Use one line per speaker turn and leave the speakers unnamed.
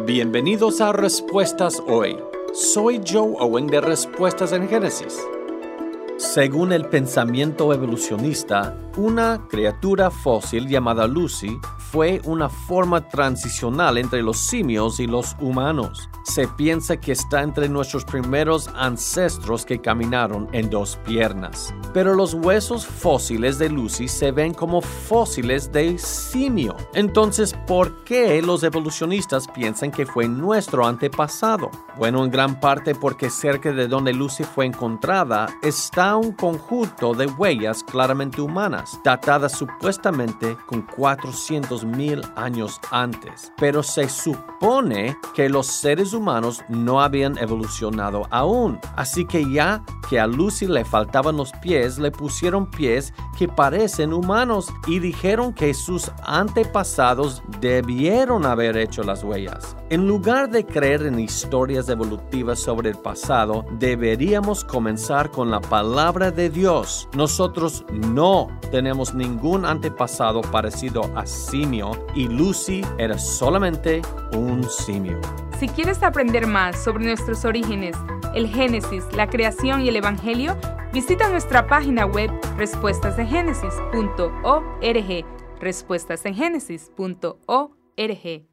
Bienvenidos a Respuestas Hoy. Soy Joe Owen de Respuestas en Génesis. Según el pensamiento evolucionista, una criatura fósil llamada Lucy fue una forma transicional entre los simios y los humanos. Se piensa que está entre nuestros primeros ancestros que caminaron en dos piernas. Pero los huesos fósiles de Lucy se ven como fósiles de simio. Entonces, ¿por qué los evolucionistas piensan que fue nuestro antepasado? Bueno, en gran parte porque cerca de donde Lucy fue encontrada está un conjunto de huellas claramente humanas, datadas supuestamente con 400,000 años antes. Pero se supone que los seres humanos no habían evolucionado aún. Así que ya que a Lucy le faltaban los pies, le pusieron pies que parecen humanos y dijeron que sus antepasados debieron haber hecho las huellas. En lugar de creer en historias evolutivas sobre el pasado, deberíamos comenzar con la palabra de Dios. Nosotros no tenemos ningún antepasado parecido a simio y Lucy era solamente un simio.
Si quieres aprender más sobre nuestros orígenes, el Génesis, la creación y el Evangelio, visita nuestra página web respuestasengenesis.org. respuestasengenesis.org